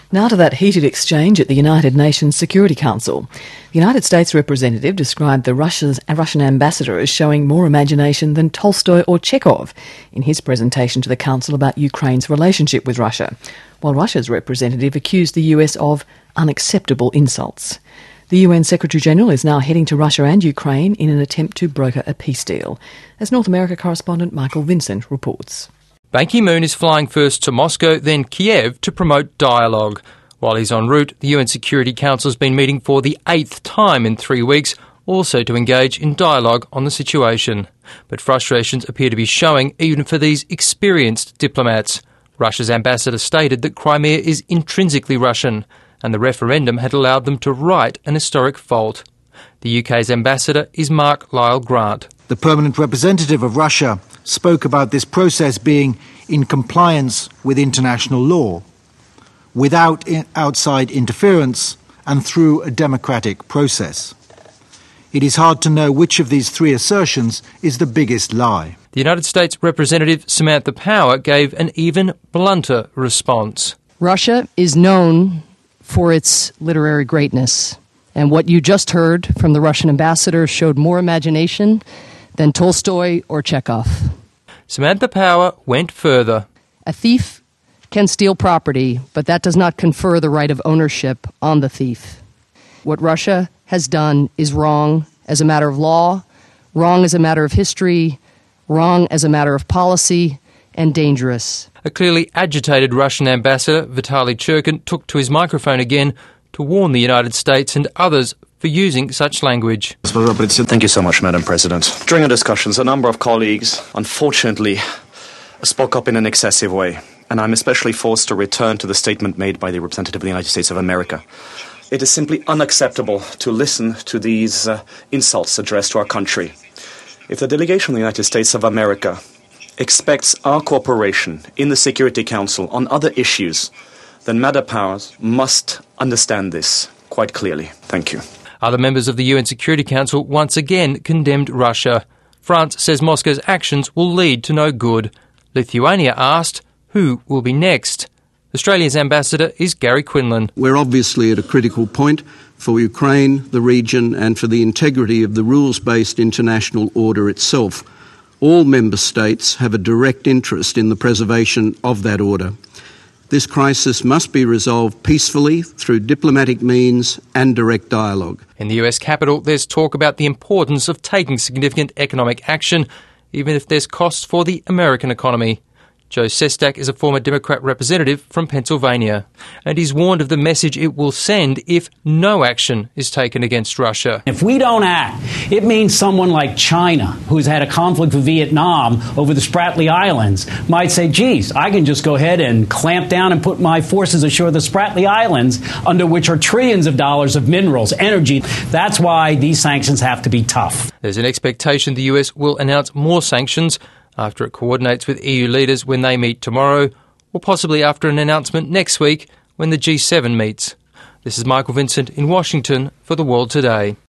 Now to that heated exchange at the United Nations Security Council. The United States representative described the Russian ambassador as showing more imagination than Tolstoy or Chekhov in his presentation to the Council about Ukraine's relationship with Russia, while Russia's representative accused the US of unacceptable insults. The UN Secretary-General is now heading to Russia and Ukraine in an attempt to broker a peace deal, as North America correspondent Michael Vincent reports. Ban Ki-moon is flying first to Moscow, then Kiev to promote dialogue. While he's en route, the UN Security Council has been meeting for the 8th time in 3 weeks, also to engage in dialogue on the situation. But frustrations appear to be showing even for these experienced diplomats. Russia's ambassador stated that Crimea is intrinsically Russian, and the referendum had allowed them to right an historic fault. The UK's ambassador is Mark Lyle Grant. The permanent representative of Russia spoke about this process being in compliance with international law, without outside interference and through a democratic process. It is hard to know which of these three assertions is the biggest lie. The United States representative Samantha Power gave an even blunter response. Russia is known for its literary greatness, and what you just heard from the Russian ambassador showed more imagination than Tolstoy or Chekhov. Samantha Power went further. A thief can steal property, but that does not confer the right of ownership on the thief. What Russia has done is wrong as a matter of law, wrong as a matter of history, wrong as a matter of policy, and dangerous. A clearly agitated Russian ambassador, Vitaly Churkin, took to his microphone again to warn the United States and others for using such language. Thank you so much, Madam President. During our discussions, a number of colleagues, unfortunately, spoke up in an excessive way, and I'm especially forced to return to the statement made by the representative of the United States of America. It is simply unacceptable to listen to these insults addressed to our country. If the delegation of the United States of America expects our cooperation in the Security Council on other issues, then Madam Powers must understand this quite clearly. Thank you. Other members of the UN Security Council once again condemned Russia. France says Moscow's actions will lead to no good. Lithuania asked, who will be next? Australia's ambassador is Gary Quinlan. We're obviously at a critical point for Ukraine, the region, and for the integrity of the rules-based international order itself. All member states have a direct interest in the preservation of that order. This crisis must be resolved peacefully through diplomatic means and direct dialogue. In the US capital, there's talk about the importance of taking significant economic action, even if there's costs for the American economy. Joe Sestak is a former Democrat representative from Pennsylvania, and he's warned of the message it will send if no action is taken against Russia. If we don't act, it means someone like China, who's had a conflict with Vietnam over the Spratly Islands, might say, geez, I can just go ahead and clamp down and put my forces ashore the Spratly Islands, under which are trillions of dollars of minerals, energy. That's why these sanctions have to be tough. There's an expectation the US will announce more sanctions after it coordinates with EU leaders when they meet tomorrow, or possibly after an announcement next week when the G7 meets. This is Michael Vincent in Washington for The World Today.